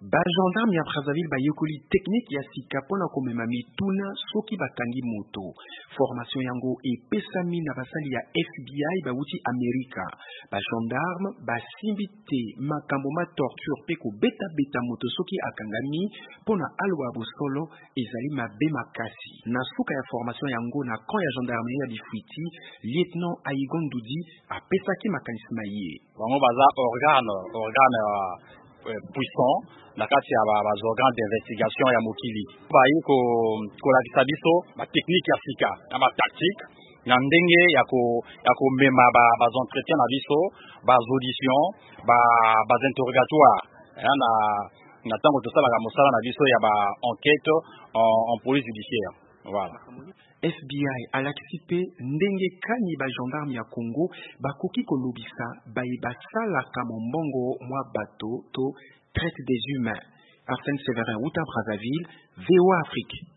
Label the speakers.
Speaker 1: Ba gendarme ya Brazzaville ba yekoli technique ya sika pona komema mituna soki bakangi moto. Formation yango epesami na basali ya FBI bauti Amerika. Ba gendarme basimbi te makambo ma torture pe ko beta moto soki akangami pona alwa bosolo ezali mabe makasi. Na suka ya formation yango na camp ya gendarmerie ya Bifwiti, lieutenant Aigon Doudi apesaki makanisi maye.
Speaker 2: Bango baza organe puissant na kati ya organe d'investigation ya mokili. Bayi ko lakisa biso ba technique ya sika na ba tactique na ndenge ya ko mema ba entretien na biso ba audition ba interrogatoire na tango tosala la mosala na biso ya ba enquête en police judiciaire. Voilà.
Speaker 1: FBI alakisi pe ndenge kani ba gendarme ya Congo bakoki kolobisa basalaka mombongo mwa bato to traite des humains. Arsène Séverin, Outa Brazzaville, VOA Afrique.